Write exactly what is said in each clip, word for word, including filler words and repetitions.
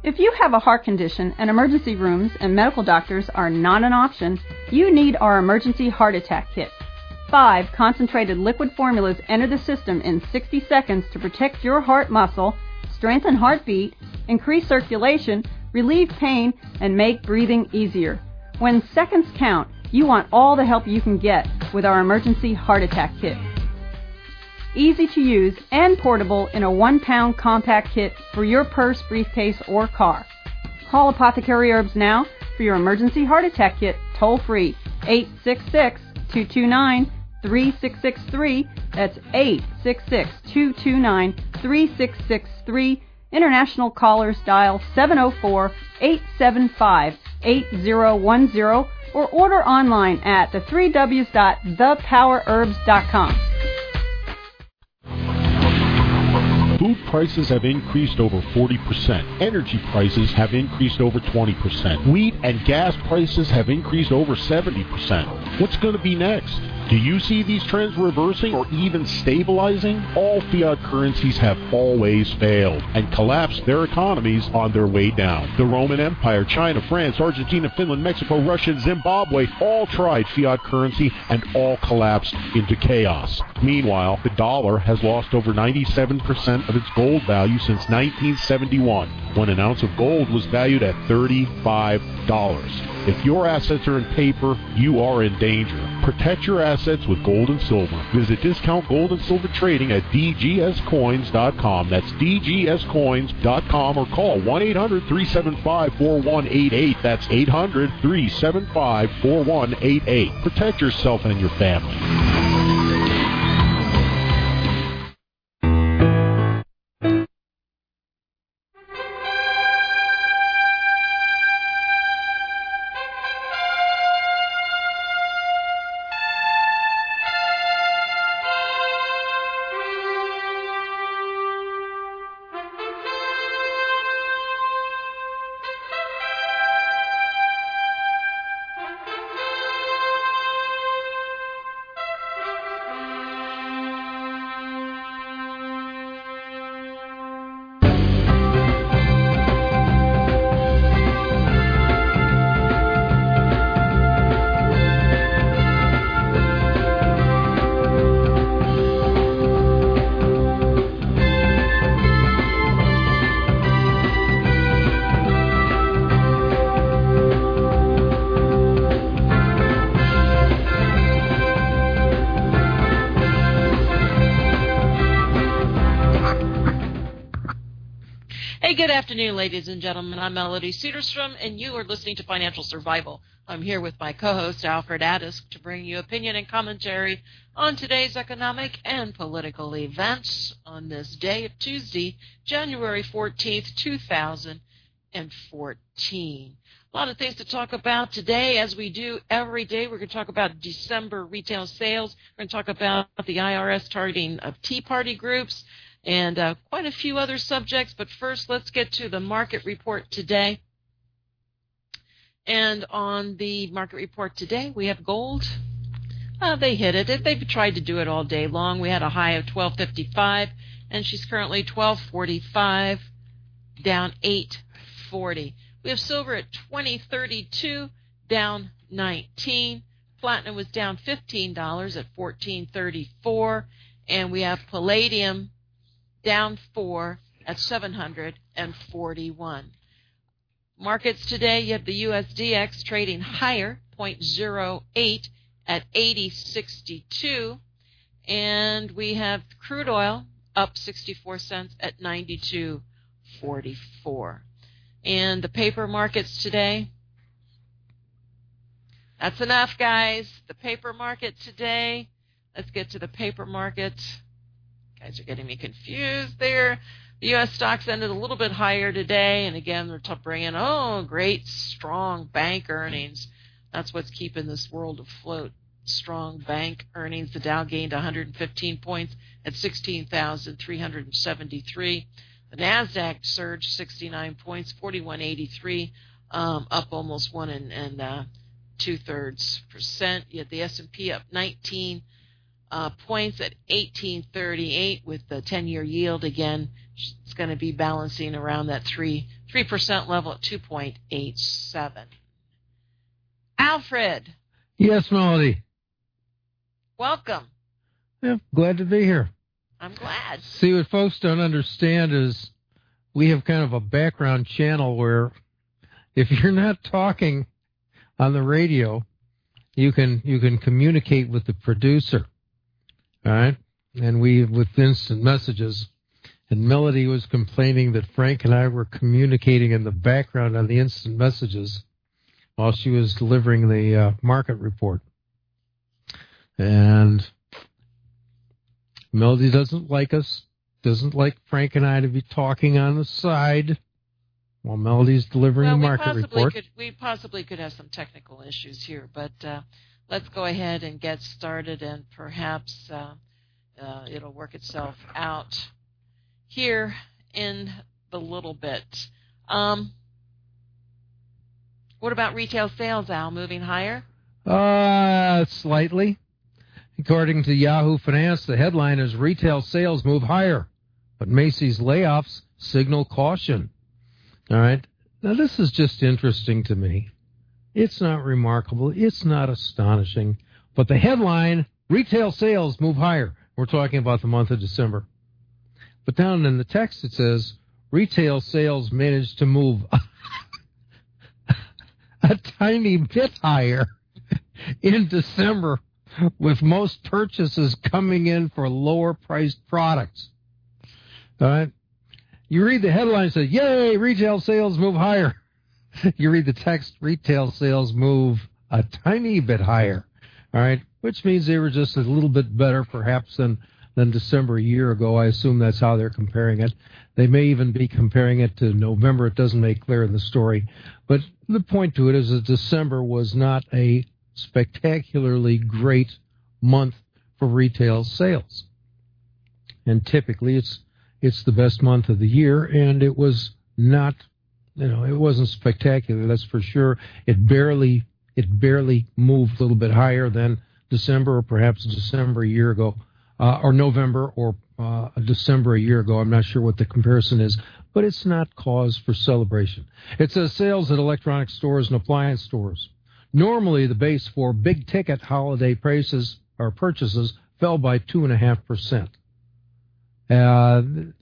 If you have a heart condition and emergency rooms and medical doctors are not an option, you need our Emergency Heart Attack Kit. Five concentrated liquid formulas enter the system in sixty seconds to protect your heart muscle, strengthen heartbeat, increase circulation, relieve pain, and make breathing easier. When seconds count, you want all the help you can get with our Emergency Heart Attack Kit. Easy to use and portable in a one-pound compact kit for your purse, briefcase, or car. Call Apothecary Herbs now for your Emergency Heart Attack Kit toll-free, eight six six, two two nine, three six six three. That's eight six six, two two nine, three six six three. International callers dial seven oh four, eight seven five, eight oh one oh or order online at the three W's dot the power herbs dot com. Food prices have increased over forty percent. Energy prices have increased over twenty percent. Wheat and gas prices have increased over seventy percent. What's going to be next? Do you see these trends reversing or even stabilizing? All fiat currencies have always failed and collapsed their economies on their way down. The Roman Empire, China, France, Argentina, Finland, Mexico, Russia, and Zimbabwe all tried fiat currency and all collapsed into chaos. Meanwhile, the dollar has lost over ninety-seven percent of its gold value since nineteen seventy-one, when an ounce of gold was valued at thirty-five dollars. If your assets are in paper, you are in danger. Protect your assets with gold and silver. Visit Discount Gold and Silver Trading at d g s coins dot com. That's d g s coins dot com or call one eight hundred, three seven five, four one eight eight. That's eight hundred, three seven five, four one eight eight. Protect yourself and your family. Good afternoon, ladies and gentlemen. I'm Melody Cedarstrom, and you are listening to Financial Survival. I'm here with my co-host, Alfred Addis, to bring you opinion and commentary on today's economic and political events on this day of Tuesday, January fourteenth, two thousand fourteen. A lot of things to talk about today, as we do every day. We're going to talk about December retail sales. We're going to talk about the I R S targeting of Tea Party groups, and uh, quite a few other subjects. But first, let's get to the market report today. And on the market report today, we have gold. Uh, they hit it. They've tried to do it all day long. We had a high of twelve fifty-five, and she's currently twelve forty-five, down eight forty. We have silver at twenty thirty-two, down nineteen. Platinum was down fifteen dollars at fourteen thirty-four, and we have palladium down four at seven hundred forty-one. Markets today, you have the U S D X trading higher, zero point zero eight at eighty sixty-two, and we have crude oil up sixty-four cents at ninety-two forty-four. And the paper markets today, that's enough, guys. The paper market today, let's get to the paper market. Guys are getting me confused there. The U S stocks ended a little bit higher today, and again, they're t- bringing, oh, great, strong bank earnings. That's what's keeping this world afloat. Strong bank earnings. The Dow gained one hundred fifteen points at sixteen thousand three hundred seventy-three. The NASDAQ surged sixty-nine points, forty-one eighty-three, um, up almost one and, and uh, two-thirds percent. You had the S and P up nineteen Uh, points at eighteen thirty-eight, with the ten-year yield again. It's going to be balancing around that three three percent level at two point eight seven. Alfred. Yes, Melody. Welcome. Yeah, glad to be here. I'm glad. See, what folks don't understand is we have kind of a background channel where if you're not talking on the radio, you can you can communicate with the producer. All right? And we, with instant messages, and Melody was complaining that Frank and I were communicating in the background on the instant messages while she was delivering the uh, market report. And Melody doesn't like us, doesn't like Frank and I to be talking on the side while Melody's delivering well, the market we report. Could, we possibly could have some technical issues here, but uh, let's go ahead and get started, and perhaps uh, uh, it'll work itself out here in a little bit. Um, what about retail sales, Al, moving higher? Uh, slightly. According to Yahoo Finance, the headline is retail sales move higher, but Macy's layoffs signal caution. All right. Now, this is just interesting to me. It's not remarkable. It's not astonishing. But the headline, retail sales move higher. We're talking about the month of December. But down in the text it says, retail sales managed to move a tiny bit higher in December, with most purchases coming in for lower-priced products. All right? You read the headline, say, yay, retail sales move higher. You read the text, retail sales move a tiny bit higher. All right? Which means they were just a little bit better, perhaps, than, than December a year ago. I assume that's how they're comparing it. They may even be comparing it to November. It doesn't make clear in the story. But the point to it is that December was not a spectacularly great month for retail sales. And typically it's it's the best month of the year, and it was not, you know, it wasn't spectacular, that's for sure. It barely it barely moved a little bit higher than December, or perhaps December a year ago, uh, or November or uh, December a year ago. I'm not sure what the comparison is, but it's not cause for celebration. It says sales at electronic stores and appliance stores. Normally, the base for big-ticket holiday prices or purchases fell by two point five percent. Uh,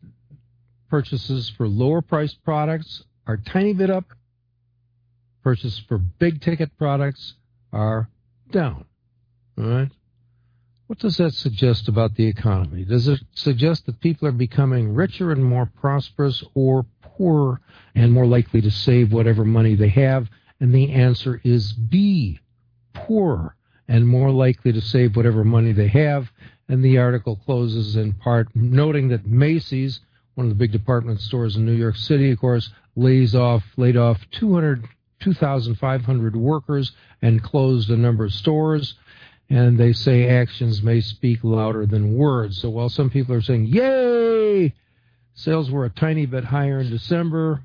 purchases for lower-priced products are a tiny bit up. Purchases for big-ticket products are down. All right? What does that suggest about the economy? Does it suggest that people are becoming richer and more prosperous, or poorer and more likely to save whatever money they have? And the answer is B, poorer and more likely to save whatever money they have. And the article closes in part noting that Macy's, one of the big department stores in New York City, of course, lays off, laid off two thousand five hundred workers and closed a number of stores. And they say actions may speak louder than words. So while some people are saying, yay, sales were a tiny bit higher in December,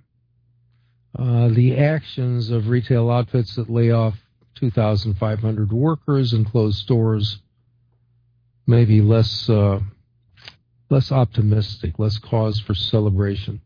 Uh, the actions of retail outfits that lay off two thousand five hundred workers and close stores may be less uh, less optimistic, less cause for celebration.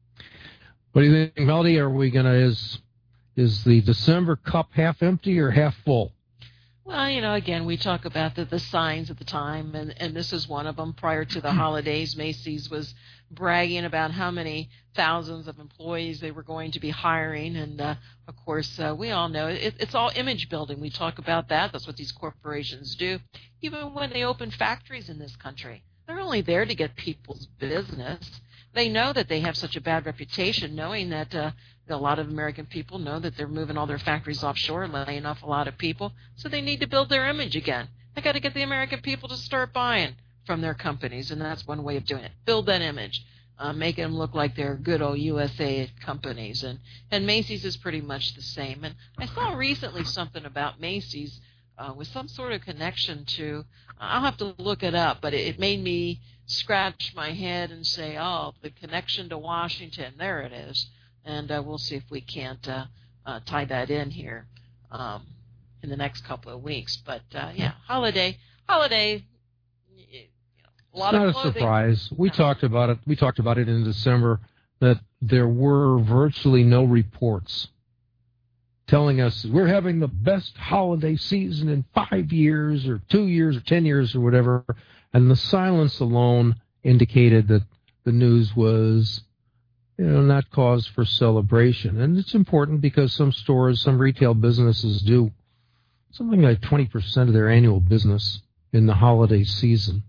What do you think, Melody? Are we gonna is is the December cup half empty or half full? Well, you know, again, we talk about the, the signs at the time, and, and this is one of them. Prior to the holidays, Macy's was bragging about how many thousands of employees they were going to be hiring. And, uh, of course, uh, we all know it, it's all image building. We talk about that. That's what these corporations do. Even when they open factories in this country, they're only there to get people's business. They know that they have such a bad reputation, knowing that uh, a lot of American people know that they're moving all their factories offshore, laying off a lot of people. So they need to build their image again. They got to get the American people to start buying from their companies, and that's one way of doing it. Build that image, uh, make them look like they're good old U S A companies, and and Macy's is pretty much the same. And I saw recently something about Macy's uh, with some sort of connection to. I'll have to look it up, but it, it made me scratch my head and say, oh, the connection to Washington, there it is. And uh, we'll see if we can't uh, uh, tie that in here um, in the next couple of weeks. But uh, yeah, holiday, holiday. You know, a lot it's not of a clothing. surprise. We No. talked about it. We talked about it in December. that there were virtually no reports telling us we're having the best holiday season in five years or two years or ten years or whatever, and the silence alone indicated that the news was, you know, not cause for celebration. And it's important because some stores, some retail businesses do something like twenty percent of their annual business in the holiday season.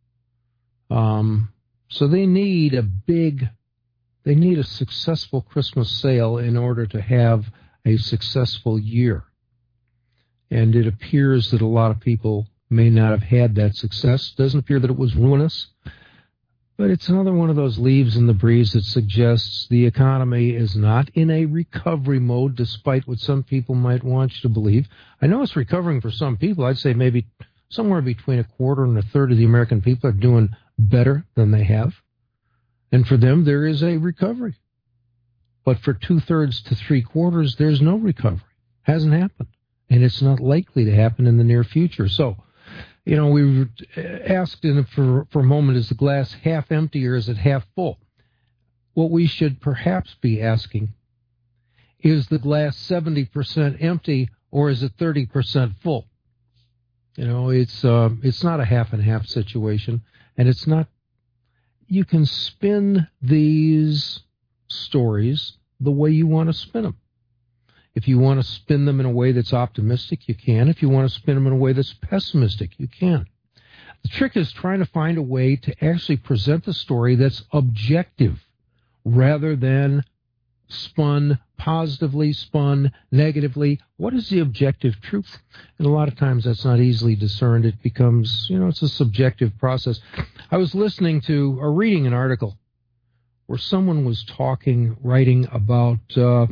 Um, so they need a big, they need a successful Christmas sale in order to have a successful year. And it appears that a lot of people may not have had that success. It doesn't appear that it was ruinous, but it's another one of those leaves in the breeze that suggests the economy is not in a recovery mode, despite what some people might want you to believe. I know it's recovering for some people. I'd say maybe somewhere between a quarter and a third of the American people are doing better than they have. And for them, there is a recovery. But for two-thirds to three-quarters, there's no recovery. Hasn't happened. And it's not likely to happen in the near future. So, you know, we were asked in for, for a moment, is the glass half empty or is it half full? What we should perhaps be asking, is the glass seventy percent empty or is it thirty percent full? You know, it's uh, it's not a half and half situation. And it's not, you can spin these stories the way you want to spin them. If you want to spin them in a way that's optimistic, you can. If you want to spin them in a way that's pessimistic, you can. The trick is trying to find a way to actually present the story that's objective rather than spun positively, spun negatively. What is the objective truth? And a lot of times that's not easily discerned. It becomes, you know, it's a subjective process. I was listening to or reading an article where someone was talking, writing about uh,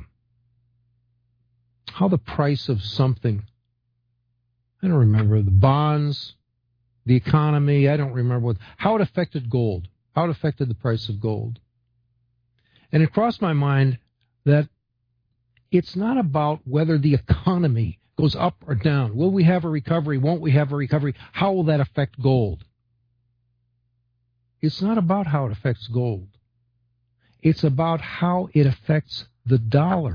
how the price of something, I don't remember, the bonds, the economy, I don't remember what, how it affected gold, how it affected the price of gold. And it crossed my mind that it's not about whether the economy goes up or down. Will we have a recovery? Won't we have a recovery? How will that affect gold? It's not about how it affects gold. It's about how it affects the dollar.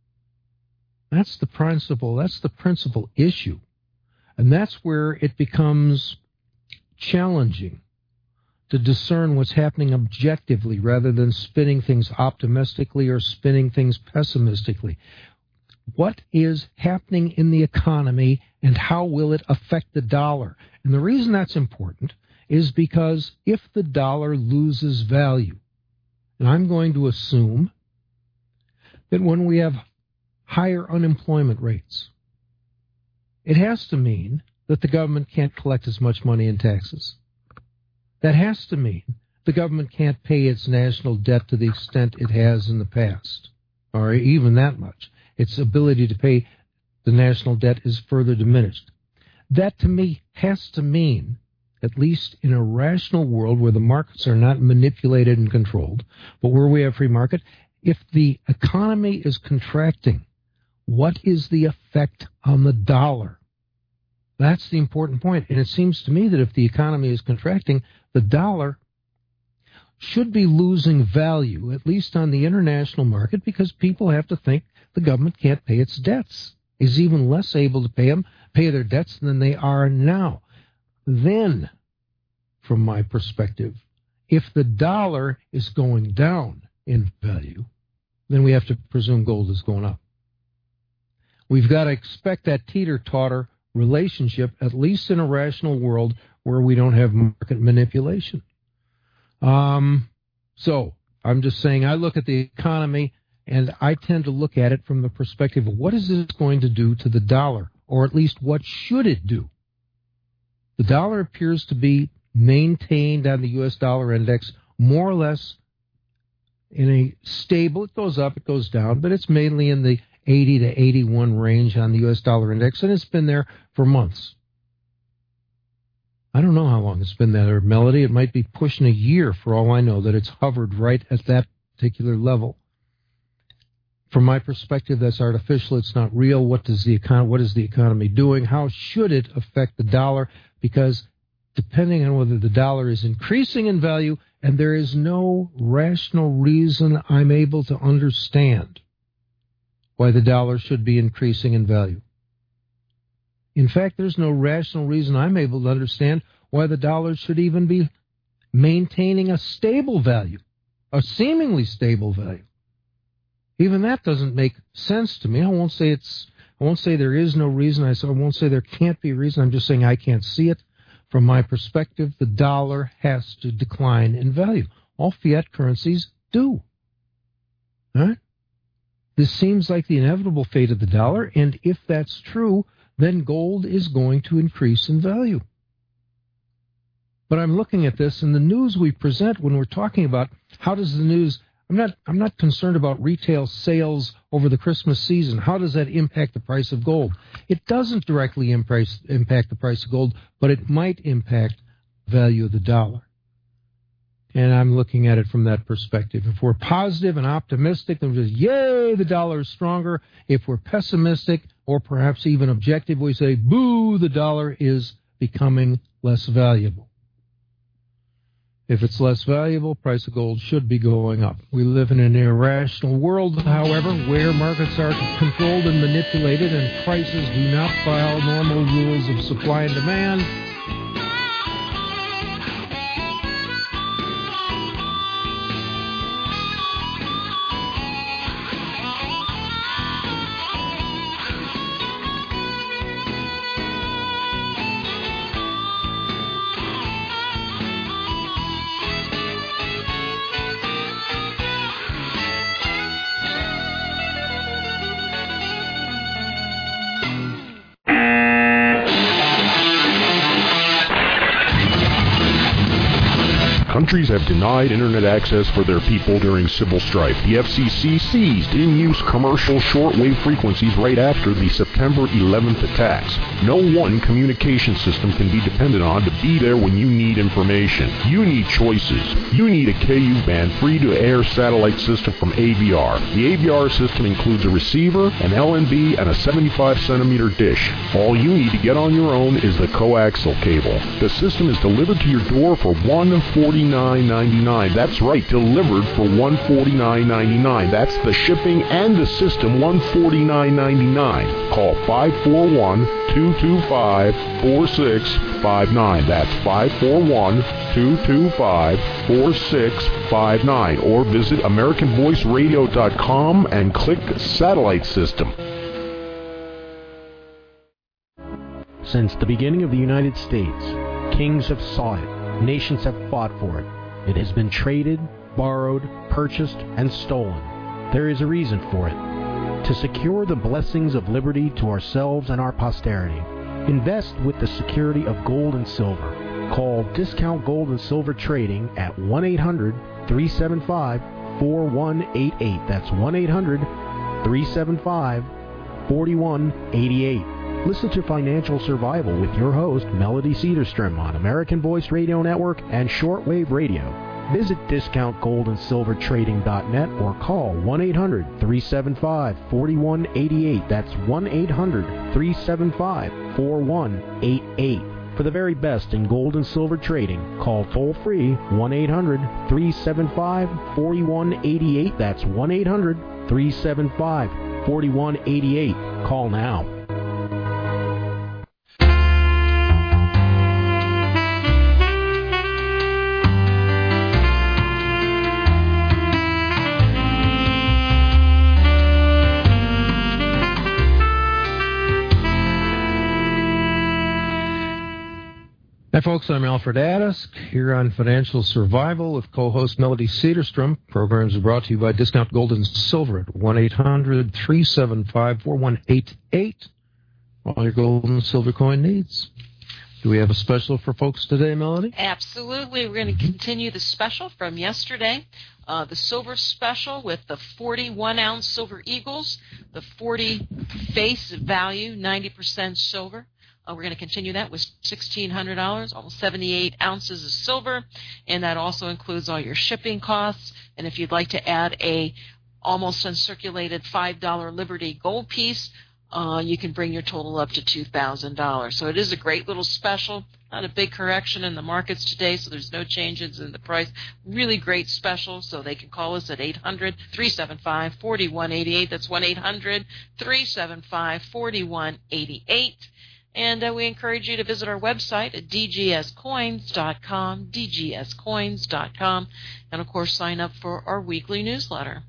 That's the principle. That's the principal issue. And that's where it becomes challenging to discern what's happening objectively rather than spinning things optimistically or spinning things pessimistically. What is happening in the economy and how will it affect the dollar? And the reason that's important is because if the dollar loses value, and I'm going to assume that when we have higher unemployment rates, it has to mean that the government can't collect as much money in taxes. That has to mean the government can't pay its national debt to the extent it has in the past, or even that much. Its ability to pay the national debt is further diminished. That, to me, has to mean, at least in a rational world where the markets are not manipulated and controlled, but where we have free market, if the economy is contracting, what is the effect on the dollar? That's the important point. And it seems to me that if the economy is contracting, the dollar should be losing value, at least on the international market, because people have to think the government can't pay its debts, is even less able to pay them, pay their debts than they are now. Then, from my perspective, if the dollar is going down in value, then we have to presume gold is going up. We've got to expect that teeter-totter relationship, at least in a rational world where we don't have market manipulation. Um, so I'm just saying I look at the economy and I tend to look at it from the perspective of what is this going to do to the dollar, or at least what should it do? The dollar appears to be maintained on the U S dollar index more or less in a stable, it goes up, it goes down, but it's mainly in the eighty to eighty-one range on the U S dollar index, and it's been there for months. I don't know how long it's been there, Melody. It might be pushing a year for all I know that it's hovered right at that particular level. From my perspective, that's artificial. It's not real. What does the econ- what is the economy doing? How should it affect the dollar? Because depending on whether the dollar is increasing in value, and there is no rational reason I'm able to understand why the dollar should be increasing in value. In fact, there's no rational reason I'm able to understand why the dollar should even be maintaining a stable value, a seemingly stable value. Even that doesn't make sense to me. I won't say it's, I won't say there is no reason. I won't say there can't be a reason. I'm just saying I can't see it. From my perspective, the dollar has to decline in value. All fiat currencies do. All right? This seems like the inevitable fate of the dollar, and if that's true, then gold is going to increase in value. But I'm looking at this, and the news we present when we're talking about how does the news, I'm not, I'm not concerned about retail sales over the Christmas season. How does that impact the price of gold? It doesn't directly impact, impact the price of gold, but it might impact the value of the dollar. And I'm looking at it from that perspective. If we're positive and optimistic, then we say, yay, the dollar is stronger. If we're pessimistic or perhaps even objective, we say, boo, the dollar is becoming less valuable. If it's less valuable, price of gold should be going up. We live in an irrational world, however, where markets are controlled and manipulated and prices do not follow normal rules of supply and demand. Countries have denied internet access for their people during civil strife. The F C C seized in-use commercial shortwave frequencies right after the September eleventh attacks. No one communication system can be depended on to be there when you need information. You need choices. You need a K U band free-to-air satellite system from A V R. The A V R system includes a receiver, an L N B, and a seventy-five centimeter dish. All you need to get on your own is the coaxial cable. The system is delivered to your door for one hundred forty-nine ninety-nine. That's right, delivered for one hundred forty-nine ninety-nine. That's the shipping and the system, one hundred forty-nine ninety-nine. Call five four one, two two five, four six five nine. That's five four one, two two five, four six five nine. Or visit American Voice Radio dot com and click Satellite System. Since the beginning of the United States, kings have sought it. Nations have fought for it. It has been traded, borrowed, purchased, and stolen. There is a reason for it. To secure the blessings of liberty to ourselves and our posterity, invest with the security of gold and silver. Call Discount Gold and Silver Trading at one eight hundred, three seven five, four one eight eight. That's one eight hundred, three seven five, four one eight eight. Listen to Financial Survival with your host, Melody Cedarstrom, on American Voice Radio Network and Shortwave Radio. Visit discount gold and silver trading dot net or call one eight hundred, three seven five, four one eight eight. That's one eight hundred, three seven five, four one eight eight. For the very best in gold and silver trading, call toll-free one eight hundred, three seven five, four one eight eight. That's one eight hundred, three seven five, four one eight eight. Call now. Hi, folks. I'm Alfred Addis here on Financial Survival with co-host Melody Cedarstrom. Programs are brought to you by Discount Gold and Silver at one eight hundred, three seven five, four one eight eight. All your gold and silver coin needs. Do we have a special for folks today, Melody? Absolutely. We're going to continue the special from yesterday. Uh, the silver special with the forty-one ounce silver eagles, the forty face value, ninety percent silver. Uh, we're going to continue that with sixteen hundred dollars, almost seventy-eight ounces of silver, and that also includes all your shipping costs. And if you'd like to add a almost uncirculated five dollar Liberty gold piece, uh, you can bring your total up to two thousand dollars. So it is a great little special, Not a big correction in the markets today, so there's no changes in the price. Really great special, so they can call us at eight hundred, three seven five, four one eight eight. That's one eight hundred, three seven five, four one eight eight. And uh, we encourage you to visit our website at d g s coins dot com, d g s coins dot com, and, of course, sign up for our weekly newsletter.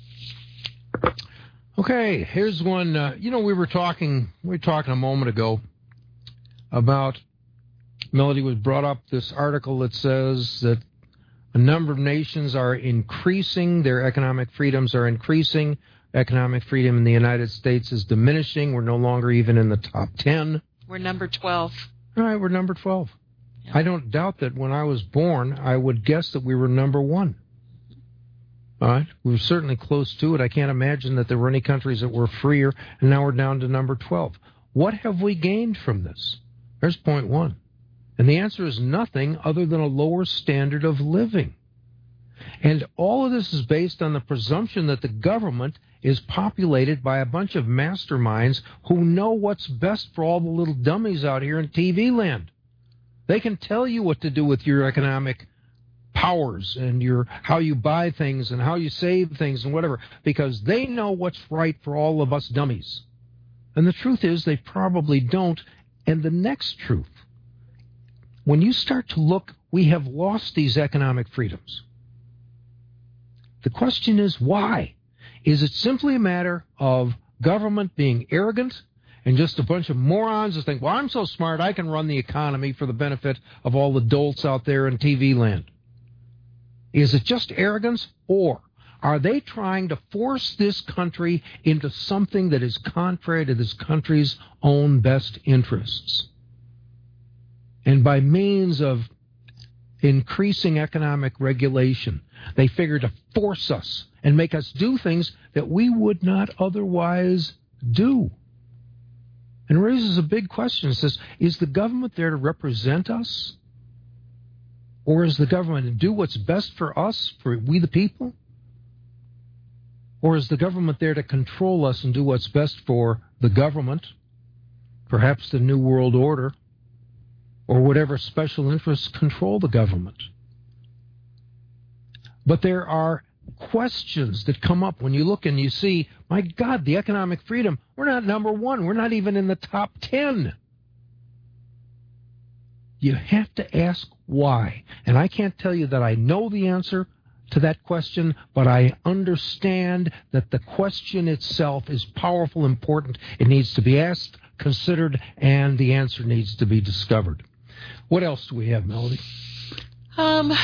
Okay, here's one. Uh, you know, we were talking, we were talking a moment ago about, Melody was brought up this article that says that a number of nations are increasing, their economic freedoms are increasing, economic freedom in the United States is diminishing. We're no longer even in the top ten. We're number twelve. All right, we're number twelve. Yeah. I don't doubt that when I was born, I would guess that we were number one. All right, we were certainly close to it. I can't imagine that there were any countries that were freer, and now we're down to number twelve. What have we gained from this? There's point one. And the answer is nothing other than a lower standard of living. And all of this is based on the presumption that the government is populated by a bunch of masterminds who know what's best for all the little dummies out here in T V land. They can tell you what to do with your economic powers and your how you buy things and how you save things and whatever, because they know what's right for all of us dummies. And the truth is they probably don't. And the next truth, when you start to look, we have lost these economic freedoms. The question is why? Is it simply a matter of government being arrogant and just a bunch of morons that think, well, I'm so smart, I can run the economy for the benefit of all the dolts out there in T V land? Is it just arrogance, or are they trying to force this country into something that is contrary to this country's own best interests? And by means of increasing economic regulation, they figure to force us and make us do things that we would not otherwise do. And it raises a big question. It says, is the government there to represent us? Or is the government to do what's best for us, for we the people? Or is the government there to control us and do what's best for the government, perhaps the New World Order, or whatever special interests control the government? But there are questions that come up when you look and you see, my God, the economic freedom, we're not number one. We're not even in the top ten. You have to ask why. And I can't tell you that I know the answer to that question, but I understand that the question itself is powerful, important. It needs to be asked, considered, and the answer needs to be discovered. What else do we have, Melody? Um,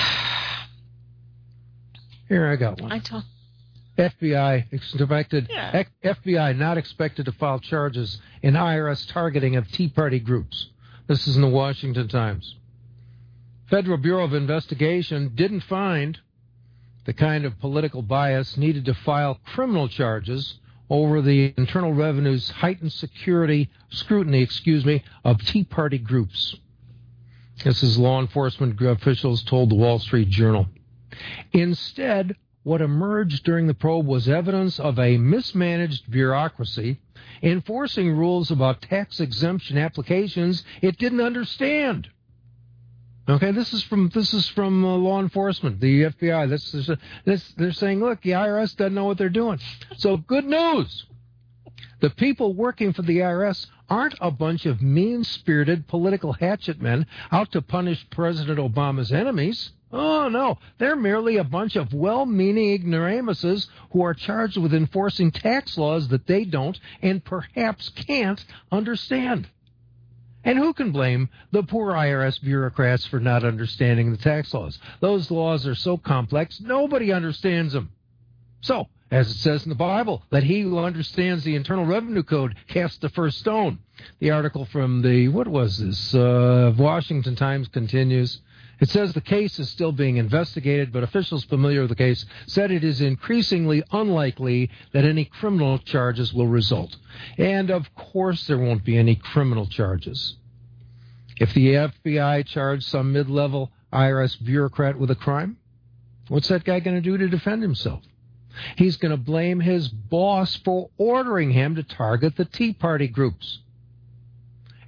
Here, I got one. I told. F B I expected. Yeah. F B I not expected to file charges in I R S targeting of Tea Party groups. This is in the Washington Times. Federal Bureau of Investigation didn't find the kind of political bias needed to file criminal charges over the Internal Revenue's heightened security scrutiny, excuse me, of Tea Party groups. This is law enforcement officials told the Wall Street Journal. Instead, what emerged during the probe was evidence of a mismanaged bureaucracy enforcing rules about tax exemption applications it didn't understand. Okay, this is from this is from uh, law enforcement, the F B I. This is this they're saying, look, the I R S doesn't know what they're doing. So good news. The people working for the I R S aren't a bunch of mean-spirited political hatchet men out to punish President Obama's enemies. Oh, no. They're merely a bunch of well-meaning ignoramuses who are charged with enforcing tax laws that they don't and perhaps can't understand. And who can blame the poor I R S bureaucrats for not understanding the tax laws? Those laws are so complex, nobody understands them. So, as it says in the Bible, let he who understands the Internal Revenue Code cast the first stone. The article from the, what was this, uh, Washington Times continues. It says the case is still being investigated, but officials familiar with the case said it is increasingly unlikely that any criminal charges will result. And, of course, there won't be any criminal charges. If the F B I charged some mid-level I R S bureaucrat with a crime, what's that guy going to do to defend himself? He's going to blame his boss for ordering him to target the Tea Party groups.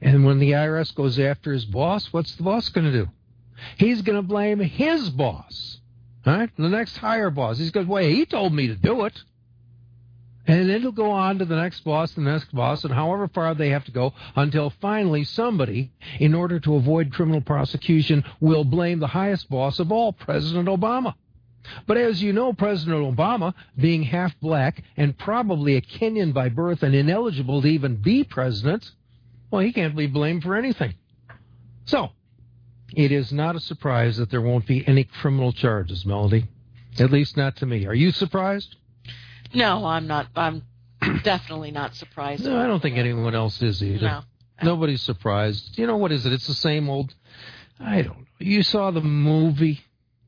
And when the I R S goes after his boss, what's the boss going to do? He's going to blame his boss, all right? The next higher boss. He's going, well, he told me to do it. And then it'll go on to the next boss, the next boss, and however far they have to go until finally somebody, in order to avoid criminal prosecution, will blame the highest boss of all, President Obama. But as you know, President Obama, being half black and probably a Kenyan by birth and ineligible to even be president, well, he can't be blamed for anything. So, it is not a surprise that there won't be any criminal charges, Melody. At least not to me. Are you surprised? No, I'm not. I'm definitely not surprised. No, I don't think anyone else is either. No. Nobody's surprised. You know, what is it? It's the same old, I don't know. You saw the movie,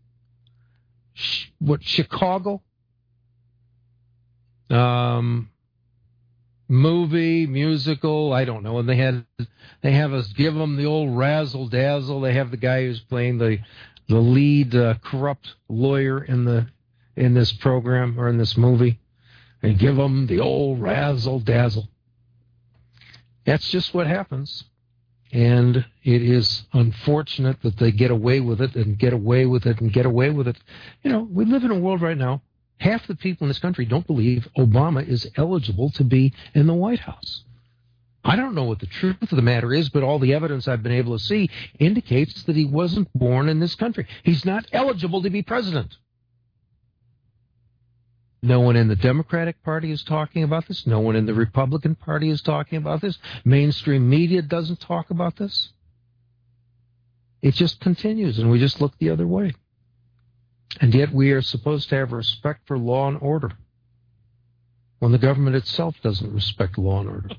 what, Chicago? Um, movie, musical, I don't know. And they had, they have us give them the old razzle dazzle. They have the guy who's playing the, the lead uh, corrupt lawyer in the, in this program or in this movie. And give them the old razzle-dazzle. That's just what happens. And it is unfortunate that they get away with it and get away with it and get away with it. You know, we live in a world right now, half the people in this country don't believe Obama is eligible to be in the White House. I don't know what the truth of the matter is, but all the evidence I've been able to see indicates that he wasn't born in this country. He's not eligible to be president. No one in the Democratic Party is talking about this. No one in the Republican Party is talking about this. Mainstream media doesn't talk about this. It just continues, and we just look the other way. And yet we are supposed to have respect for law and order when the government itself doesn't respect law and order.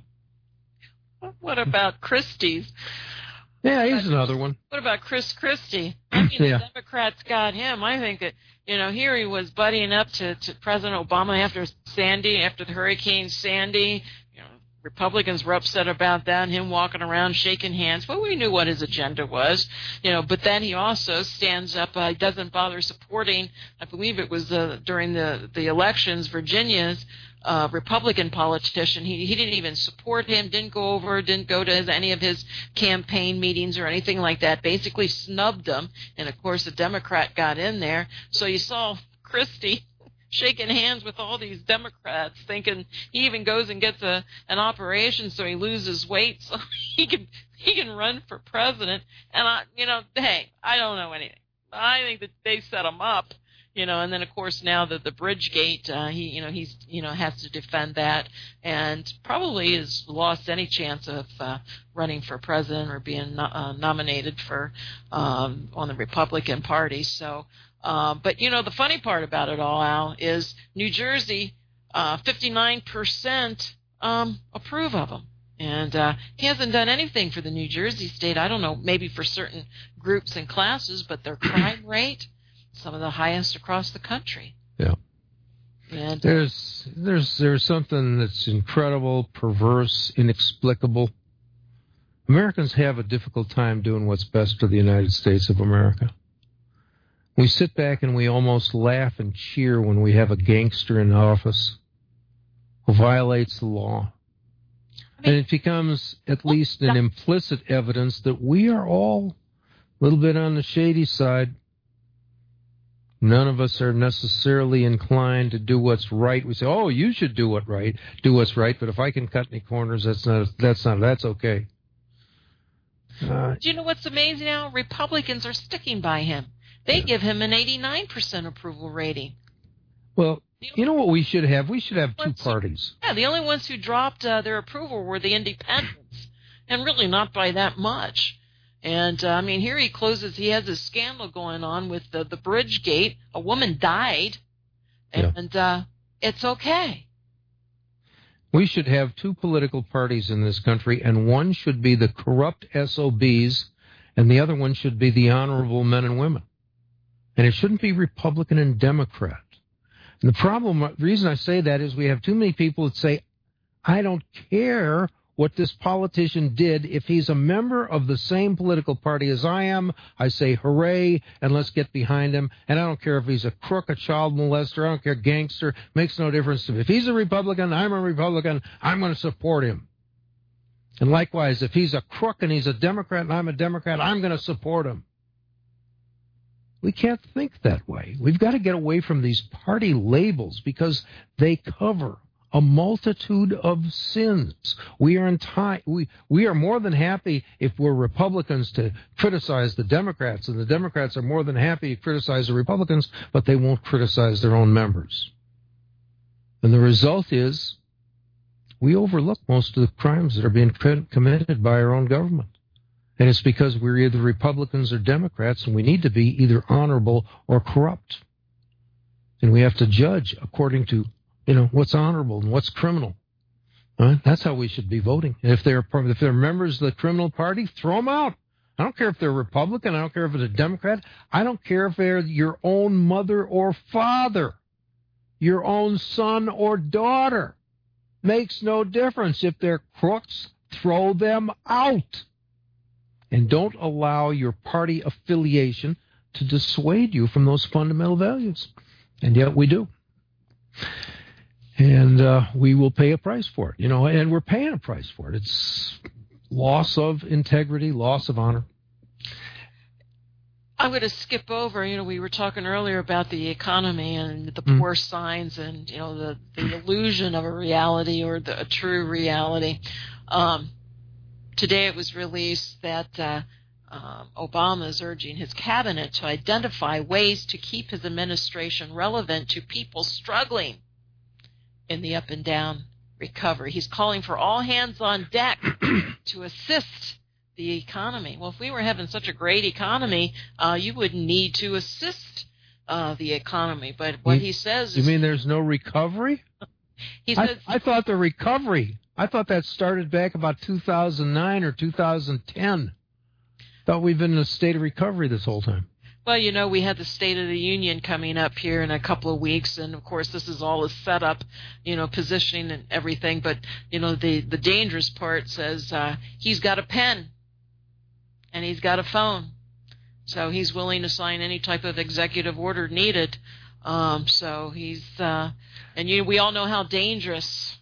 What about Christie's? Yeah, he's another one. What about Chris Christie? I mean, yeah. the Democrats got him. I think that, you know, here he was buddying up to, to President Obama after Sandy, after the Hurricane Sandy. You know, Republicans were upset about that, and him walking around shaking hands. Well, we knew what his agenda was, you know, but then he also stands up, uh, doesn't bother supporting, I believe it was uh, during the, the elections, Virginia's Uh, Republican politician. He he didn't even support him, didn't go over, didn't go to his, any of his campaign meetings or anything like that, basically snubbed him. And, of course, a Democrat got in there. So you saw Christie shaking hands with all these Democrats, thinking he even goes and gets a an operation so he loses weight so he can he can run for president. And, I, you know, hey, I don't know anything. I think that they set him up. You know, and then of course now that the Bridgegate, uh, he, you know, he's, you know, has to defend that, and probably has lost any chance of uh, running for president or being no, uh, nominated for um, on the Republican Party. So, uh, but you know, the funny part about it all, Al, is New Jersey, uh, fifty-nine percent um, approve of him. And uh, he hasn't done anything for the New Jersey state. I don't know, maybe for certain groups and classes, but their crime rate, some of the highest across the country. Yeah. And there's there's there's something that's incredible, perverse, inexplicable. Americans have a difficult time doing what's best for the United States of America. We sit back and we almost laugh and cheer when we have a gangster in office who violates the law. I mean, and it becomes at least an implicit evidence that we are all a little bit on the shady side. None of us are necessarily inclined to do what's right. We say, "Oh, you should do what right, do what's right." But if I can cut any corners, that's not. That's not. That's okay. Uh, do you know what's amazing now? Republicans are sticking by him. They yeah. give him an eighty-nine percent approval rating. Well, you know what we should have? We should have two parties. Who, yeah, the only ones who dropped uh, their approval were the independents, and really not by that much. And, uh, I mean, here he closes, he has a scandal going on with the, the Bridgegate. A woman died, and yeah. uh, it's okay. We should have two political parties in this country, and one should be the corrupt S O Bs, and the other one should be the honorable men and women. And it shouldn't be Republican and Democrat. And the problem, the reason I say that is we have too many people that say, I don't care what this politician did. If he's a member of the same political party as I am, I say hooray, and let's get behind him. And I don't care if he's a crook, a child molester, I don't care, gangster, makes no difference to me. If he's a Republican, I'm a Republican, I'm going to support him. And likewise, if he's a crook and he's a Democrat and I'm a Democrat, I'm going to support him. We can't think that way. We've got to get away from these party labels because they cover a multitude of sins. We are enti- we we are more than happy if we're Republicans to criticize the Democrats, and the Democrats are more than happy to criticize the Republicans, but they won't criticize their own members. And the result is we overlook most of the crimes that are being committed by our own government. And it's because we're either Republicans or Democrats, and we need to be either honorable or corrupt. And we have to judge according to, you know, what's honorable and what's criminal. Right? That's how we should be voting. And if they're if they're members of the criminal party, throw them out. I don't care if they're Republican. I don't care if it's a Democrat. I don't care if they're your own mother or father, your own son or daughter. Makes no difference. If they're crooks, throw them out. And don't allow your party affiliation to dissuade you from those fundamental values. And yet we do. And uh, we will pay a price for it, you know, and we're paying a price for it. It's loss of integrity, loss of honor. I'm going to skip over, you know, we were talking earlier about the economy and the Mm. poor signs and, you know, the, the illusion of a reality or the, a true reality. Um, today it was released that uh, uh, Obama is urging his cabinet to identify ways to keep his administration relevant to people struggling in the up and down recovery. He's calling for all hands on deck to assist the economy. Well, if we were having such a great economy, uh, you wouldn't need to assist uh, the economy. But what You- he says You is... mean there's no recovery? He I, says... I thought the recovery, I thought that started back about two thousand nine or two thousand ten. Thought we've been in a state of recovery this whole time. Well, you know, we had the State of the Union coming up here in a couple of weeks, and of course this is all a setup, you know, positioning and everything. But, you know, the, the dangerous part says uh, he's got a pen and he's got a phone. So he's willing to sign any type of executive order needed. Um, so he's, uh, and you, we all know how dangerous.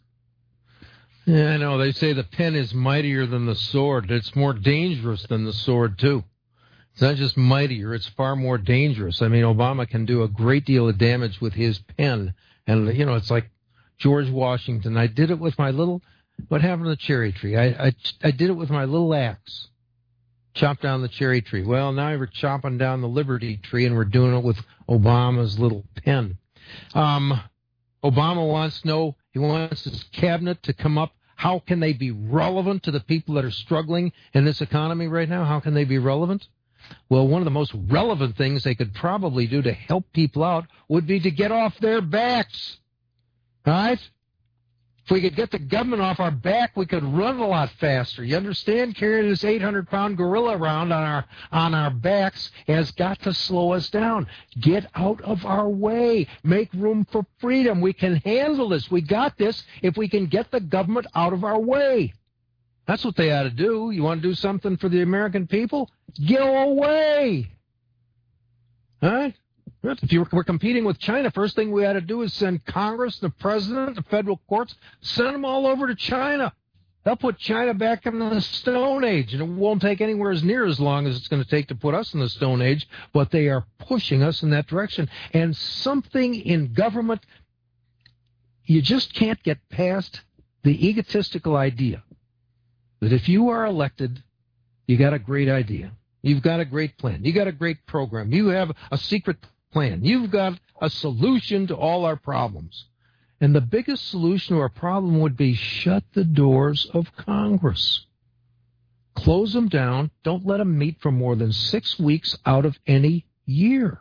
Yeah, I know. They say the pen is mightier than the sword. It's more dangerous than the sword, too. It's not just mightier, it's far more dangerous. I mean, Obama can do a great deal of damage with his pen. And, you know, it's like George Washington. I did it with my little, what happened to the cherry tree? I, I, I did it with my little axe. Chopped down the cherry tree. Well, now we're chopping down the Liberty tree, and we're doing it with Obama's little pen. Um, Obama wants to know, he wants his cabinet to come up. How can they be relevant to the people that are struggling in this economy right now? How can they be relevant? Well, one of the most relevant things they could probably do to help people out would be to get off their backs. All right? If we could get the government off our back, we could run a lot faster. You understand? Carrying this eight hundred pound gorilla around on our on our backs has got to slow us down. Get out of our way. Make room for freedom. We can handle this. We got this if we can get the government out of our way. That's what they ought to do. You want to do something for the American people? Go away. All right? If you we're competing with China, first thing we ought to do is send Congress, the president, the federal courts, send them all over to China. They'll put China back in the Stone Age, and it won't take anywhere as near as long as it's going to take to put us in the Stone Age, but they are pushing us in that direction. And something in government, you just can't get past the egotistical idea that if you are elected, you got a great idea. You've got a great plan. You got a great program. You have a secret plan. You've got a solution to all our problems. And the biggest solution to our problem would be shut the doors of Congress. Close them down. Don't let them meet for more than six weeks out of any year.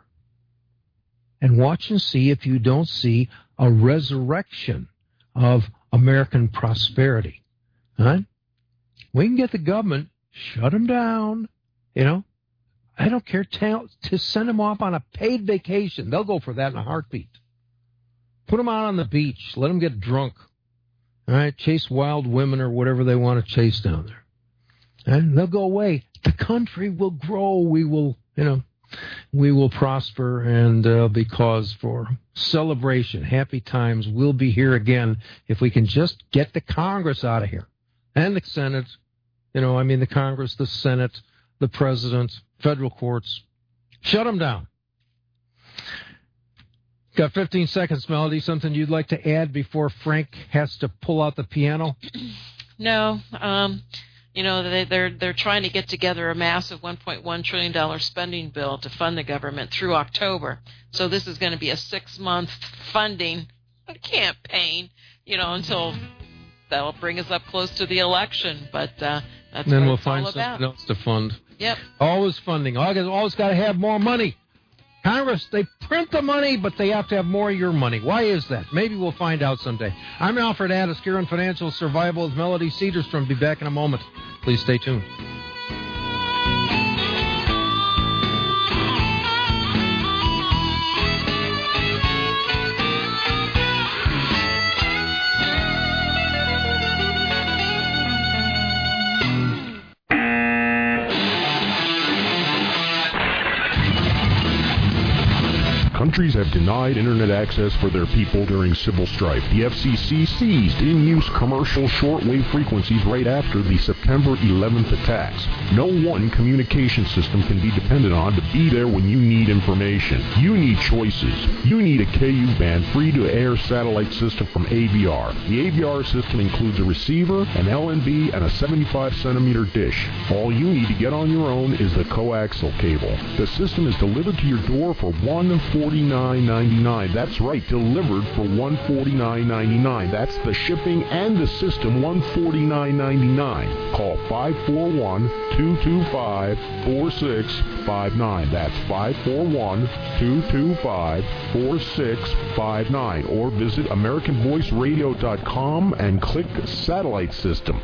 And watch and see if you don't see a resurrection of American prosperity. All right? We can get the government, shut them down, you know. I don't care to, to send them off on a paid vacation. They'll go for that in a heartbeat. Put them out on the beach. Let them get drunk. All right, chase wild women or whatever they want to chase down there. And they'll go away. The country will grow. We will, you know, we will prosper, and uh, be cause for celebration. Happy times will be here again if we can just get the Congress out of here and the Senate You know, I mean, the Congress, the Senate, the President, federal courts. Shut them down. Got fifteen seconds, Melody. Something you'd like to add before Frank has to pull out the piano? No. Um, you know, they, they're they're trying to get together a massive one point one trillion dollars spending bill to fund the government through October. So this is going to be a six-month funding campaign, you know, until that'll bring us up close to the election. But uh, that's and then what we'll it's find all something about. else to fund. Yep. Always funding. Always, always got to have more money. Congress, they print the money, but they have to have more of your money. Why is that? Maybe we'll find out someday. I'm Alfred Addis, here on Financial Survival with Melody Cedarstrom. Be back in a moment. Please stay tuned. Countries have denied internet access for their people during civil strife. The F C C seized in-use commercial shortwave frequencies right after the September eleventh attacks. No one communication system can be depended on to be there when you need information. You need choices. You need a K U-band free-to-air satellite system from A V R. The A V R system includes a receiver, an L N B, and a seventy-five centimeter dish. All you need to get on your own is the coaxial cable. The system is delivered to your door for one hundred forty-nine ninety-nine. That's right, delivered for one hundred forty-nine ninety-nine. That's the shipping and the system, one hundred forty-nine ninety-nine. Call five four one, two two five, four six five nine. That's five four one, two two five, four six five nine. Or visit American Voice Radio dot com and click Satellite System.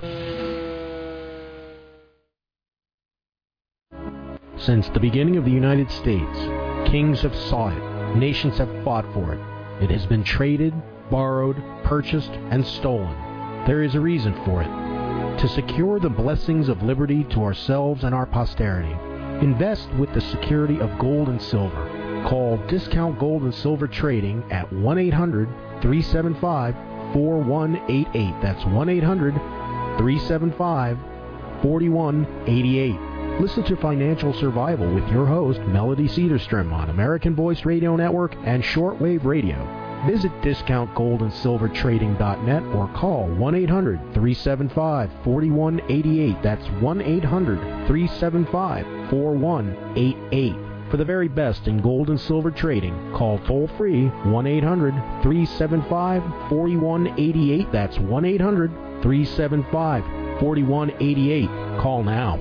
Since the beginning of the United States, kings have sought it, nations have fought for it. It has been traded, borrowed, purchased, and stolen. There is a reason for it. To secure the blessings of liberty to ourselves and our posterity, invest with the security of gold and silver. Call Discount Gold and Silver Trading at one eight hundred, three seven five, four one eight eight. That's one eight hundred, three seven five, four one eight eight. Listen to Financial Survival with your host, Melody Cedarstrom, on American Voice Radio Network and Shortwave Radio. Visit discount gold and silver trading dot net or call one eight hundred, three seven five, four one eight eight. That's one eight hundred, three seven five, four one eight eight. For the very best in gold and silver trading, call toll-free one eight hundred, three seven five, four one eight eight. That's one eight hundred, three seven five, four one eight eight. Call now.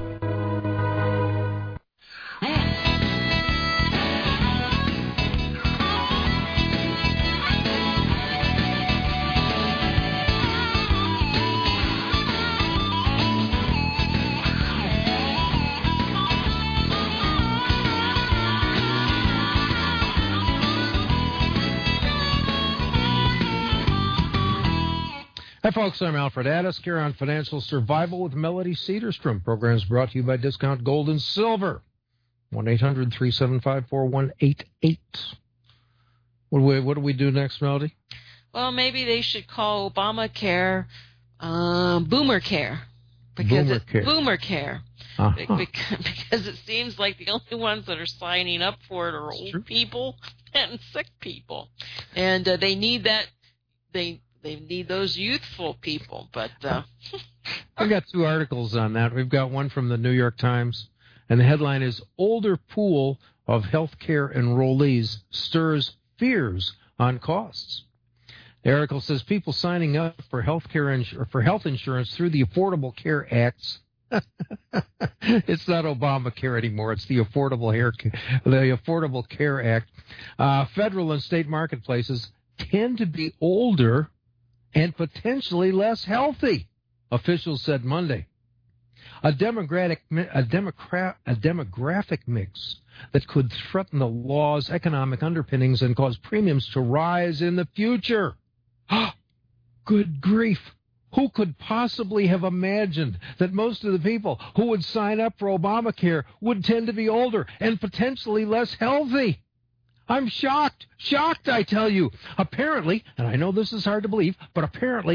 Hi, folks. I'm Alfred Addis here on Financial Survival with Melody Cedarstrom. Program is brought to you by Discount Gold and Silver. one eight hundred, three seven five, four one eight eight. What do we, what do we do next, Melody? Well, maybe they should call Obamacare um, Boomer Care. Because Boomer it's Care. Boomer Care. Uh-huh. Because, because it seems like the only ones that are signing up for it are old true. people and sick people. And uh, they need that. They They need those youthful people, but... Uh, I've got two articles on that. We've got one from the New York Times, and the headline is, Older Pool of Healthcare Enrollees Stirs Fears on Costs. The article says people signing up for healthcare ins- for health insurance through the Affordable Care Acts. It's not Obamacare anymore. It's the Affordable, Hair, the Affordable Care Act. Uh, federal and state marketplaces tend to be older and potentially less healthy, officials said Monday. A demographic, a, democra- a demographic mix that could threaten the law's economic underpinnings and cause premiums to rise in the future. Good grief. Who could possibly have imagined that most of the people who would sign up for Obamacare would tend to be older and potentially less healthy? I'm shocked, shocked, I tell you. Apparently, and I know this is hard to believe, but apparently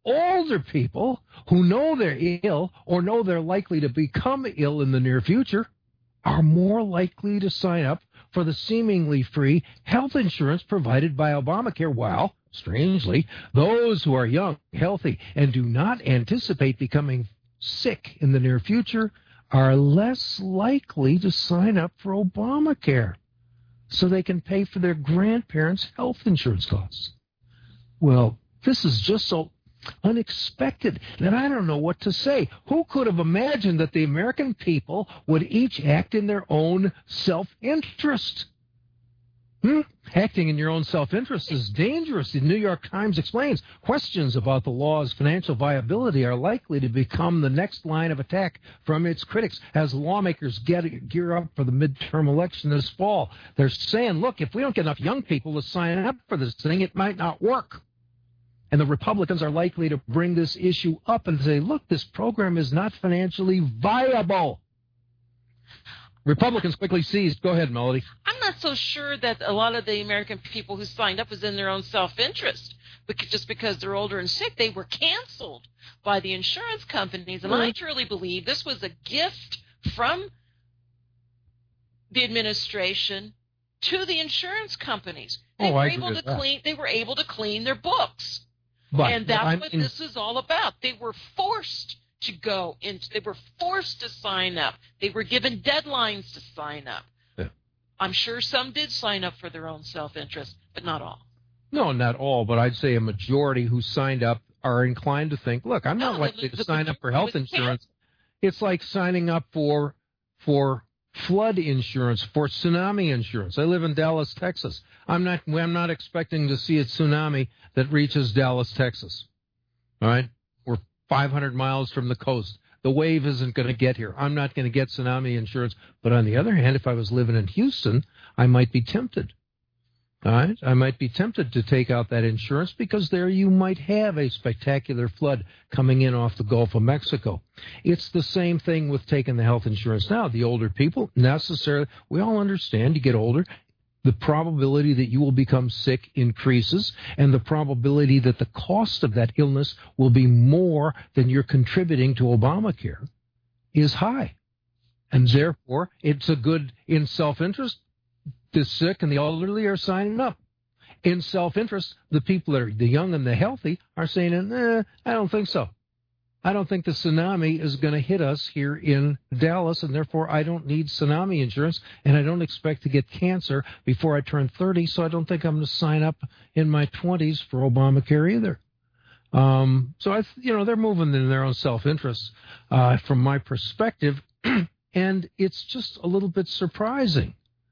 older people who know they're ill or know they're likely to become ill in the near future are more likely to sign up for the seemingly free health insurance provided by Obamacare, while, strangely, those who are young, healthy, and do not anticipate becoming sick in the near future are less likely to sign up for Obamacare so they can pay for their grandparents' health insurance costs. Well, this is just so unexpected that I don't know what to say. Who could have imagined that the American people would each act in their own self-interest? Hmm? Acting in your own self-interest is dangerous. The New York Times explains questions about the law's financial viability are likely to become the next line of attack from its critics as lawmakers get gear up for the midterm election this fall. They're saying, look, if we don't get enough young people to sign up for this thing, it might not work. And the Republicans are likely to bring this issue up and say, look, this program is not financially viable. Republicans quickly seized. Go ahead, Melody. I'm not so sure that a lot of the American people who signed up was in their own self-interest. Because just because they're older and sick, they were canceled by the insurance companies. And Right. I truly believe this was a gift from the administration to the insurance companies. They Oh, were I agree able with to that. clean. They were able to clean their books. But, and that's I what mean, this is all about. They were forced to go into, they were forced to sign up. They were given deadlines to sign up. Yeah. I'm sure some did sign up for their own self-interest, but not all. No, not all, but I'd say a majority who signed up are inclined to think, look, I'm not No, likely the- to the sign up for majority health was insurance. It's like signing up for for flood insurance, for tsunami insurance. I live in Dallas, Texas. I'm not I'm not expecting to see a tsunami that reaches Dallas, Texas. All right? We're five hundred miles from the coast. The wave isn't going to get here. I'm not going to get tsunami insurance. But on the other hand, if I was living in Houston, I might be tempted. All right? I might be tempted to take out that insurance because there you might have a spectacular flood coming in off the Gulf of Mexico. It's the same thing with taking the health insurance now. The older people, necessarily, we all understand you get older, the probability that you will become sick increases, and the probability that the cost of that illness will be more than you're contributing to Obamacare is high. And therefore, it's a good, in self-interest, the sick and the elderly are signing up. In self-interest, the people that are the young and the healthy are saying, eh, I don't think so. I don't think the tsunami is going to hit us here in Dallas, and therefore I don't need tsunami insurance, and I don't expect to get cancer before I turn thirty, so I don't think I'm going to sign up in my twenties for Obamacare either. Um, so, I, you know, they're moving in their own self-interest uh, from my perspective, and it's just a little bit surprising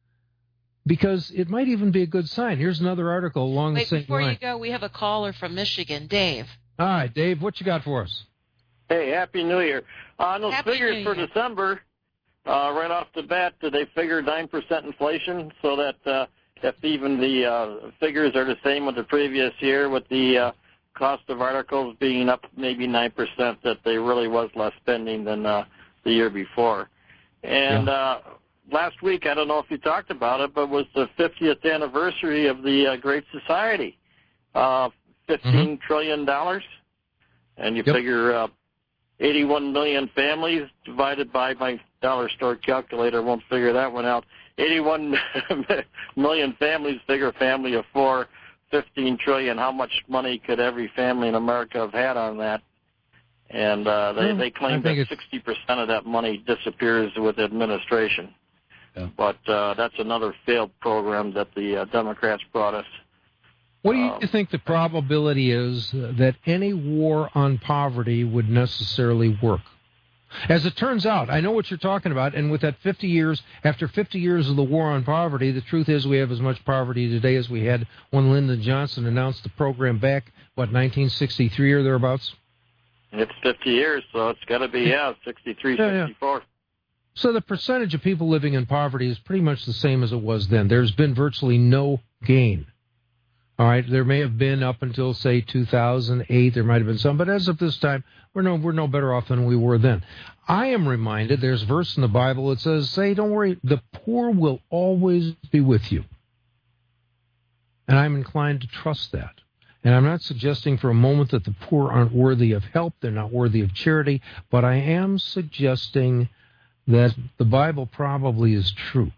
because it might even be a good sign. Here's another article along Wait, the same before line. you go, we have a caller from Michigan, Dave. All right, Dave, what you got for us? Hey, Happy New Year. On those Happy figures New for Year. December, uh, right off the bat, did they figure nine percent inflation so that uh, if even the uh, figures are the same with the previous year, with the uh, cost of articles being up maybe nine percent, that there really was less spending than uh, the year before? And Yeah. uh, last week, I don't know if you talked about it, but was the fiftieth anniversary of the uh, Great Society, uh, fifteen trillion dollars. And you Yep. figure uh, eighty-one million families divided by my dollar store calculator won't figure that one out. eighty-one million families, figure a family of four, fifteen trillion. How much money could every family in America have had on that? And uh, they, Well, they I claim think that it's- sixty percent of that money disappears with administration. Yeah. But uh, that's another failed program that the uh, Democrats brought us. What do you Um, think the probability is that any war on poverty would necessarily work? As it turns out, I know what you're talking about, and with that fifty years, after fifty years of the war on poverty, the truth is we have as much poverty today as we had when Lyndon Johnson announced the program back, what, nineteen sixty-three or thereabouts? It's fifty years, so it's got to be, yeah, sixty-three, Yeah, yeah. sixty-four. So the percentage of people living in poverty is pretty much the same as it was then. There's been virtually no gain. All right, there may have been up until, say, two thousand eight, there might have been some, but as of this time, we're no, we're no better off than we were then. I am reminded, there's a verse in the Bible that says, say, don't worry, the poor will always be with you. And I'm inclined to trust that. And I'm not suggesting for a moment that the poor aren't worthy of help, they're not worthy of charity, but I am suggesting that the Bible probably is true.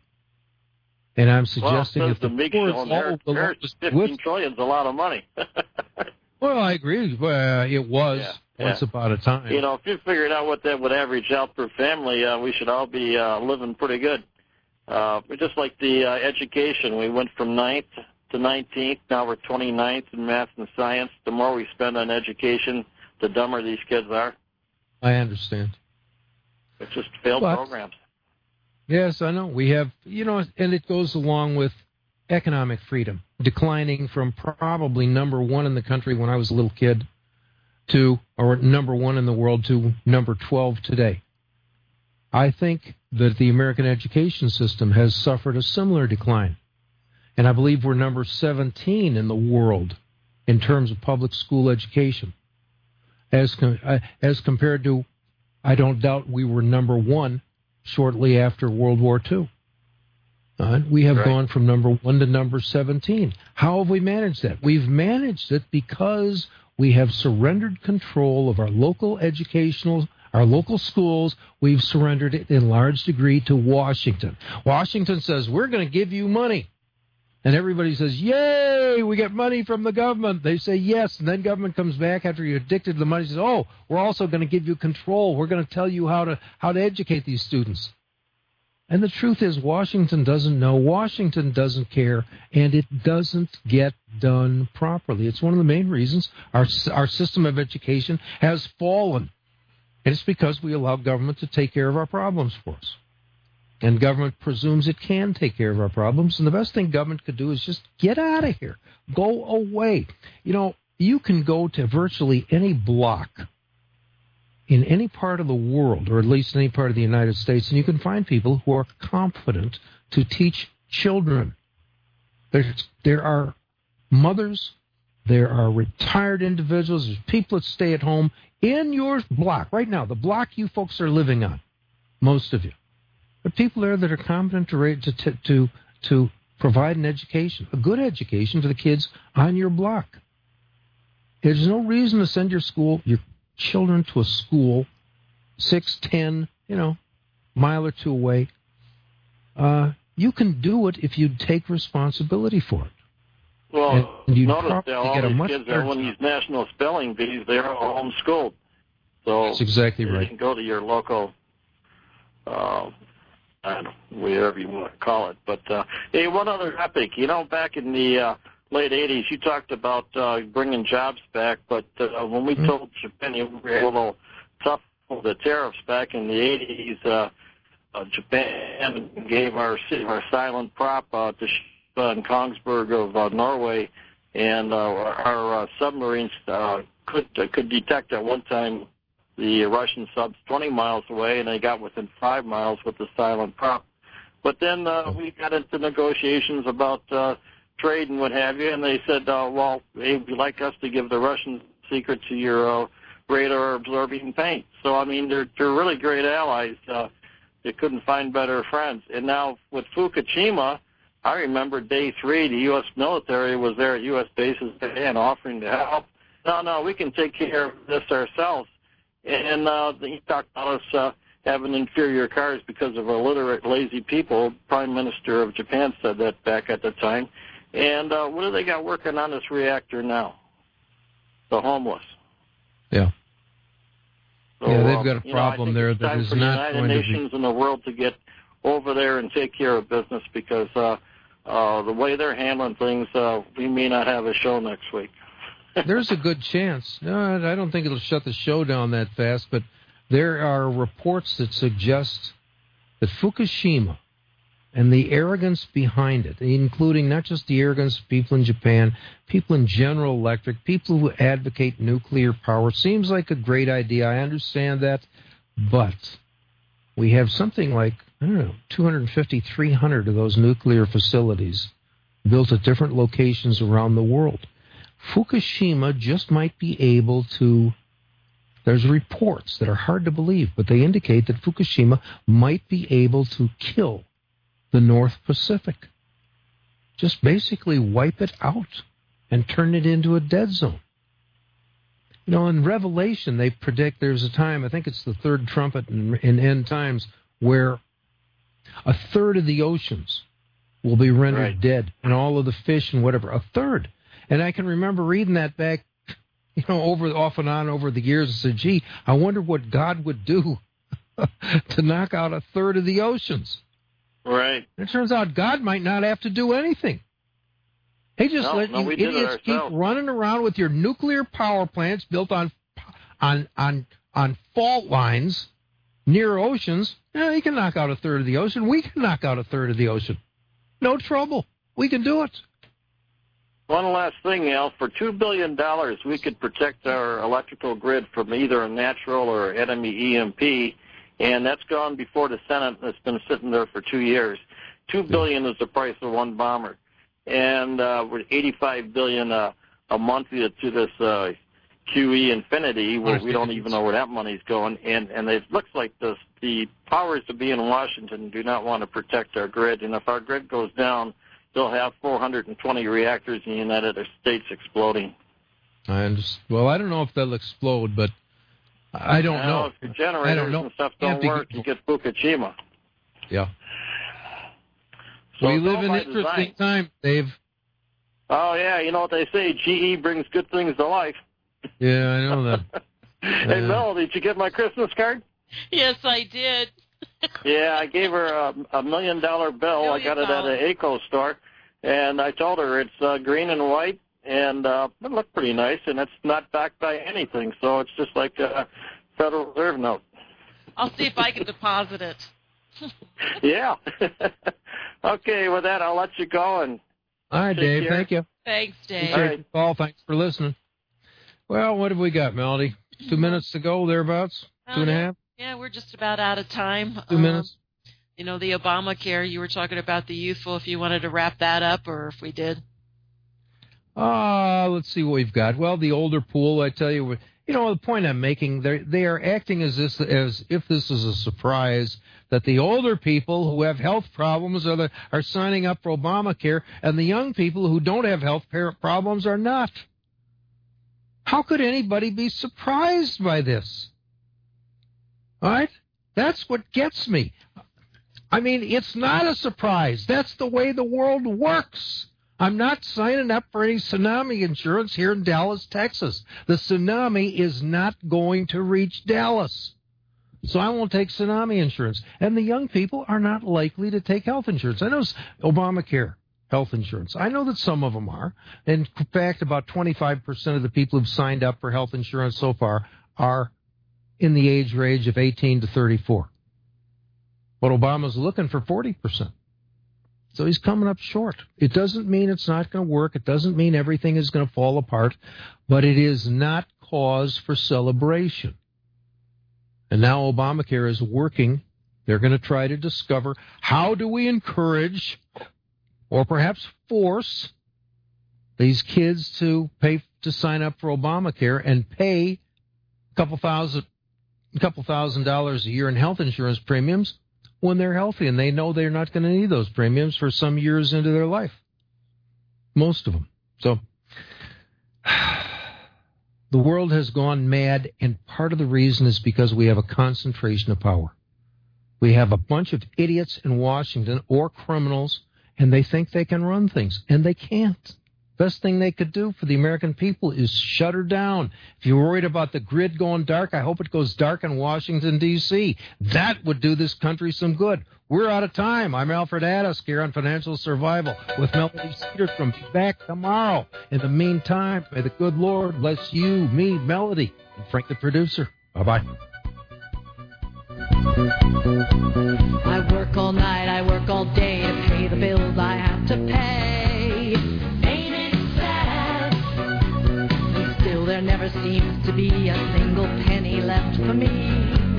And I'm suggesting well, if the, the poor is all the Lord was fifteen with, trillion is a lot of money. well, I agree. Well, it was yeah, once yeah. upon a time. You know, if you figured out what that would average out per family, uh, we should all be uh, living pretty good. Uh, just like the uh, education, we went from ninth to nineteenth. Now we're twenty-ninth in math and science. The more we spend on education, the dumber these kids are. I understand. It's just failed but, programs. Yes, I know. We have, you know, and it goes along with economic freedom, declining from probably number one in the country when I was a little kid to, or number one in the world to number twelve today. I think that the American education system has suffered a similar decline. And I believe we're number seventeen in the world in terms of public school education. As, com- uh, as compared to, I don't doubt we were number one shortly after World War Two. Uh, we have right. gone from number one to number seventeen. How have we managed that? We've managed it because we have surrendered control of our local educational, our local schools. We've surrendered it in large degree to Washington. Washington says, we're going to give you money. And everybody says, yay, we get money from the government. They say yes, and then government comes back after you're addicted to the money and says, oh, we're also going to give you control. We're going to tell you how to how to educate these students. And the truth is Washington doesn't know, Washington doesn't care, and it doesn't get done properly. It's one of the main reasons our our system of education has fallen. And it's because we allow government to take care of our problems for us. And government presumes it can take care of our problems. And the best thing government could do is just get out of here. Go away. You know, you can go to virtually any block in any part of the world, or at least any part of the United States, and you can find people who are competent to teach children. There's, there are mothers, there are retired individuals, there's people that stay at home in your block, right now, the block you folks are living on, most of you. There are people there that are competent to, to, to, to provide an education, a good education for the kids on your block. There's no reason to send your school, your children to a school six, ten, you know, mile or two away. Uh, you can do it if you take responsibility for it. Well, and you'd notice probably that all get a these much kids are on these national spelling bees. They're all homeschooled. So that's exactly right. You can go to your local, uh, I don't know, whatever you want to call it. But, uh, hey, one other topic. You know, back in the uh, late eighties, you talked about uh, bringing jobs back, but uh, when we mm-hmm. told Japan you were a little tough with the tariffs back in the eighties, uh, uh, Japan gave our our silent prop uh, to uh, in Kongsberg of uh, Norway, and uh, our uh, submarines uh, could uh, could detect at one time the Russian subs twenty miles away, and they got within five miles with the silent prop. But then uh, we got into negotiations about uh, trade and what have you, and they said, uh, well, hey, would you like us to give the Russian secret to your uh, radar-absorbing paint? So, I mean, they're, they're really great allies. Uh, they couldn't find better friends. And now with Fukushima, I remember day three, the U S military was there at U S bases and offering to help. No, no, we can take care of this ourselves. And uh, he talked about us uh, having inferior cars because of illiterate, lazy people. Prime Minister of Japan said that back at the time. And uh, what do they got working on this reactor now? The homeless. Yeah. So, yeah, they've got a uh, problem you know, there that that is is not going to be... United Nations and the world to get over there and take care of business because uh, uh, the way they're handling things, uh, we may not have a show next week. There's a good chance. No, I don't think it'll shut the show down that fast, but there are reports that suggest that Fukushima and the arrogance behind it, including not just the arrogance of people in Japan, people in General Electric, people who advocate nuclear power, seems like a great idea. I understand that, but we have something like, I don't know, two hundred fifty, three hundred of those nuclear facilities built at different locations around the world. Fukushima just might be able to, there's reports that are hard to believe, but they indicate that Fukushima might be able to kill the North Pacific. Just basically wipe it out. and turn it into a dead zone. You know, in Revelation, they predict there's a time, I think it's the third trumpet in, in end times, where a third of the oceans will be rendered right. dead, and all of the fish and whatever, a third. And I can remember reading that back, you know, over off and on over the years, and said, gee, I wonder what God would do to knock out a third of the oceans. Right. And it turns out God might not have to do anything. He just no, let no, you idiots keep running around with your nuclear power plants built on on on on fault lines near oceans. Yeah, he can knock out a third of the ocean. We can knock out a third of the ocean. No trouble. We can do it. One last thing, Al. For two billion dollars, we could protect our electrical grid from either a natural or enemy E M P, and that's gone before the Senate. That's been sitting there for two years. Two billion dollars is the price of one bomber. And uh, with eighty-five billion dollars uh, a month to this uh, Q E Infinity, where we don't even know where that money's going, and and it looks like this, the powers to be in Washington do not want to protect our grid, and if our grid goes down, they'll have four hundred twenty reactors in the United States exploding. I understand. Well, I don't know if they'll explode, but I don't now, know. If your generators and stuff don't be, work, you get Fukushima. Yeah. So we live in interesting design. times, Dave. Oh, yeah, you know what they say, G E brings good things to life. Yeah, I know that. Hey, yeah. Mel, did you get my Christmas card? Yes, I did. Yeah, I gave her a, a million-dollar bill. Million I got it at an A C O store, and I told her it's uh, green and white, and uh, it looked pretty nice, and it's not backed by anything, so it's just like a Federal Reserve note. I'll see if I can deposit it. Yeah. Okay, with that, I'll let you go. And all right, Dave, care. thank you. Thanks, Dave. Appreciate right. the call. Thanks for listening. Well, what have we got, Melody? Two minutes to go, thereabouts? Oh, Two and yeah. a half? Yeah, we're just about out of time. Two um, minutes. You know, the Obamacare, you were talking about the youthful, if you wanted to wrap that up, or if we did. Uh, let's see what we've got. Well, the older pool, I tell you, you know, the point I'm making, they they are acting as this as if this is a surprise that the older people who have health problems are the, are signing up for Obamacare, and the young people who don't have health problems are not. How could anybody be surprised by this? All right? That's what gets me. I mean, it's not a surprise. That's the way the world works. I'm not signing up for any tsunami insurance here in Dallas, Texas. The tsunami is not going to reach Dallas. So I won't take tsunami insurance. And the young people are not likely to take health insurance. I know Obamacare health insurance. I know that some of them are. In fact, about twenty-five percent of the people who've signed up for health insurance so far are in the age range of eighteen to thirty-four. But Obama's looking for forty percent. So he's coming up short. It doesn't mean it's not going to work. It doesn't mean everything is going to fall apart. But it is not cause for celebration. And now Obamacare is working. They're going to try to discover how do we encourage or perhaps force these kids to pay to sign up for Obamacare and pay a couple thousand, a couple thousand dollars a year in health insurance premiums when they're healthy, and they know they're not going to need those premiums for some years into their life. Most of them. So the world has gone mad, and part of the reason is because we have a concentration of power. We have a bunch of idiots in Washington or criminals, and they think they can run things, and they can't. Best thing they could do for the American people is shut her down. If you're worried about the grid going dark, I hope it goes dark in Washington, D C That would do this country some good. We're out of time. I'm Alfred Addis here on Financial Survival with Melody Cedarstrom. Be back tomorrow. In the meantime, may the good Lord bless you, me, Melody, and Frank the producer. Bye-bye. I work all night, I work all day to pay the bills I have to pay. There never seems to be a single penny left for me.